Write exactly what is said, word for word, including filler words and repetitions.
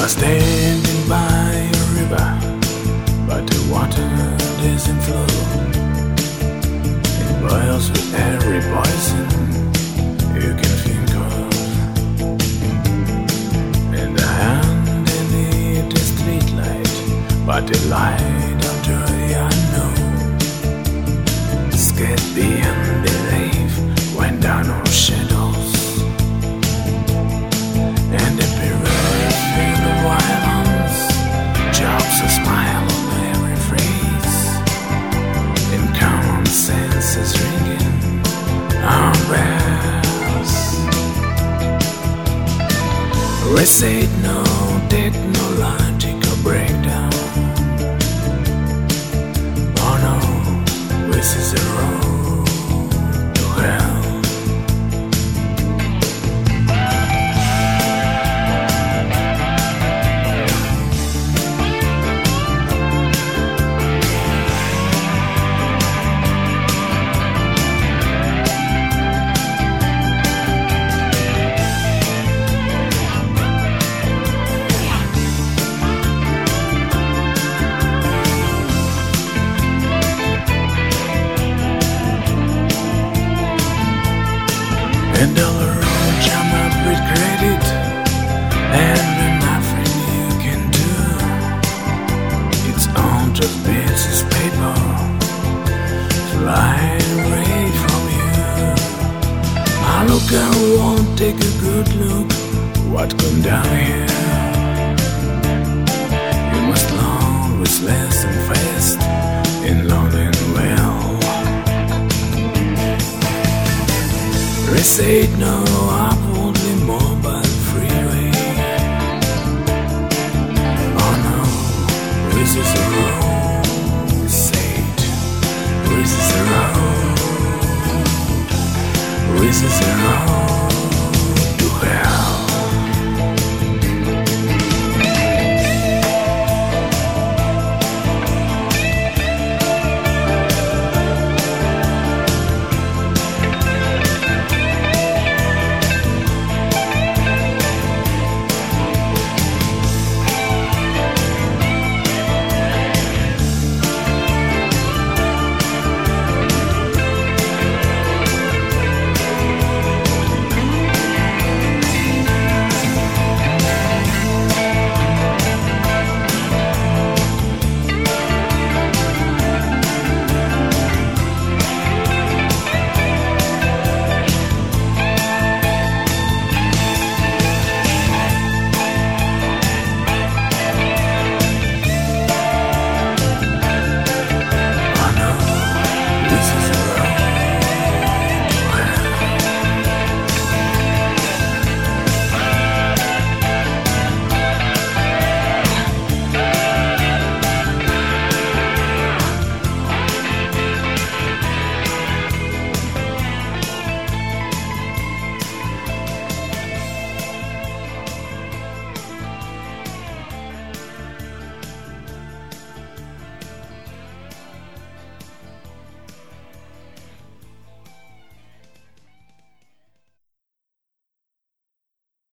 are standing by a river, but the water doesn't flow. It boils with every poison you can think of, and the hand beneath the street light, but the light unto the unknown. Scared beyond belief when there are no shadows, and the period feel of violence jobs a smile on every face, and common sense is ringing our bells. We say no technological breakdown. Oh no, this is a road to hell. And all around jam up with credit, and there's nothing you can do. It's on just bits of paper flying away from you. I look, I won't take a good look what come down here. You must learn with less and fast in learning well. They say no,